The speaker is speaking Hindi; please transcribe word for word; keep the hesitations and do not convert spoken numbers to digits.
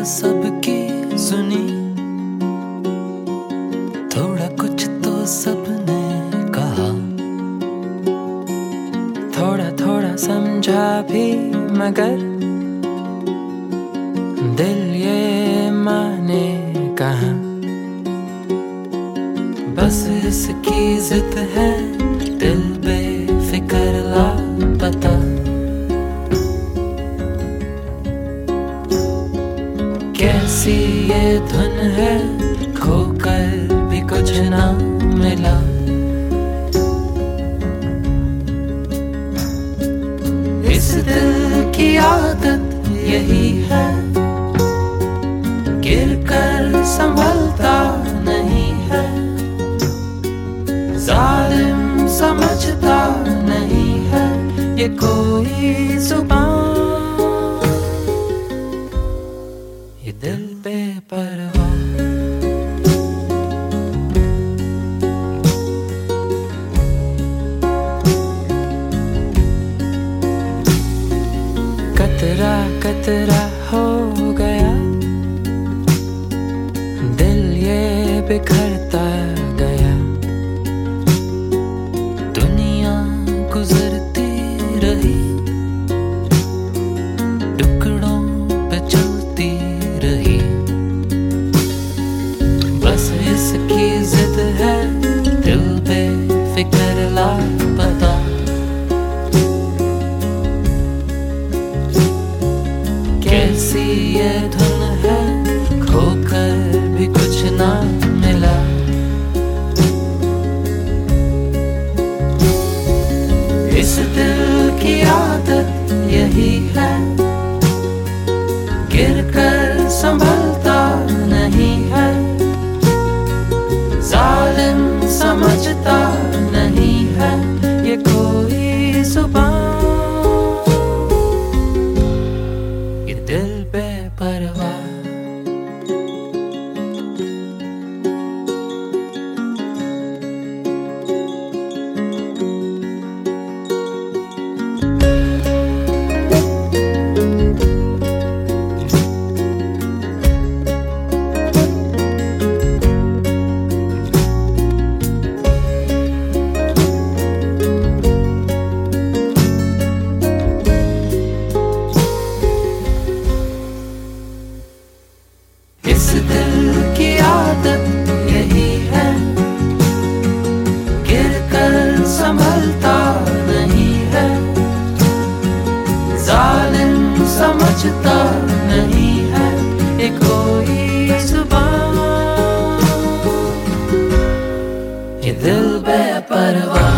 सबकी सुनी, थोड़ा कुछ तो सबने कहा, थोड़ा थोड़ा समझा भी मगर दिल ये माने कहाँ। बस इसकी जिद है दिल बेफिक्र लापता, कैसी ये धुन है खोकर भी कुछ ना मिला। इस दिल की आदत यही है, गिर कर संभलता नहीं है, जालिम समझता नहीं है ये कोई जुबान, ये दिल बेपरवाह। कतरा कतरा हो गया दिल ये बिखरता गया, दुनिया गुजरती रही टुकड़ों पे चलती रही। बस इसकी जिद है दिल बेफिक्र लापता, कैसी ये धुन है खोकर भी कुछ ना मिला। इस दिल की आदत यही है, गिर कर संभलता नहीं है, जालिम समझता नहीं है ये कोई जुबान, ये दिल बेपरवाह। इस दिल की आदत यही है, गिर कर संभलता नहीं है, जालिम समझता नहीं है ये कोई जुबान, ये दिल बेपरवाह।